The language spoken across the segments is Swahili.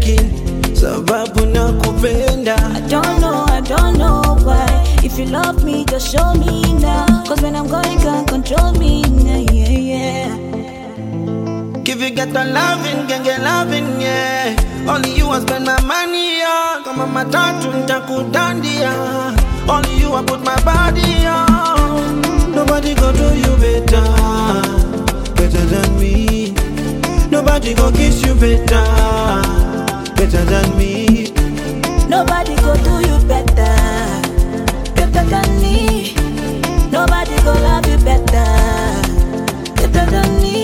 thinking, sababu nakupenda. I don't know why. If you love me, just show me now. Cause when I'm going, can't control me now, yeah. If you get the loving, can get loving, yeah. Only you I spend my money on. Kama matatu nitakudandia. Only you I put my body on. Nobody go do you better, better than me. Nobody go kiss you better, better than me. Nobody go do you better, better than me. Nobody go love you better, better than me.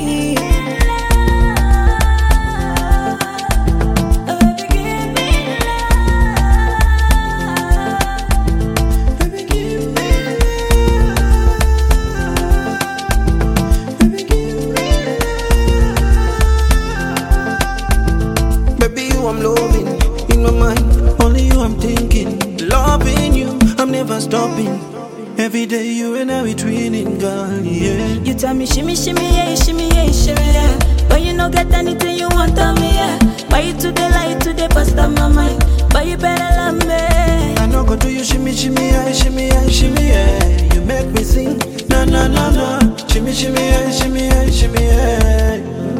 I'm loving in my mind, only you I'm thinking. Loving you, I'm never stopping. Every day you and I we twinning, girl, yeah. You tell me shimmy, shimmy, yeah, shimmy, yeah, shimmy, yeah. But you no get anything you want on me, yeah. Why you today lie today past on my mind? But you better love me. I no go do you shimmy, shimmy, yeah, shimmy, yeah, shimmy, yeah. You make me sing, na na na na. Shimmy, shimmy, yeah, shimmy, yeah, shimmy, yeah.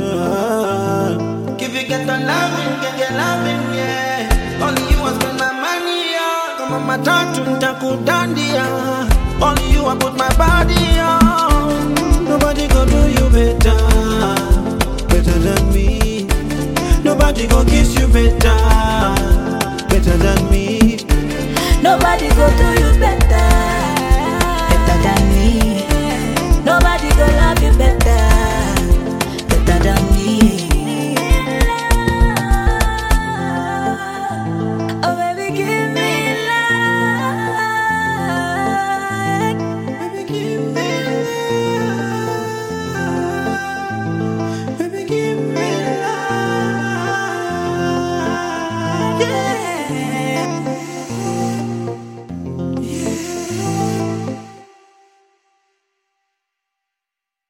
If you get the loving, get loving, yeah. Only you I spend my money on. Kama matatu nitakudandia. Only you I put my body on. Nobody go do you better, better than me. Nobody go kiss you better, better than me. Nobody go do you better, better than me. Nobody go love you better, better than me. Oh baby, give me love. Baby, give me love. Baby, give me love. Yeah.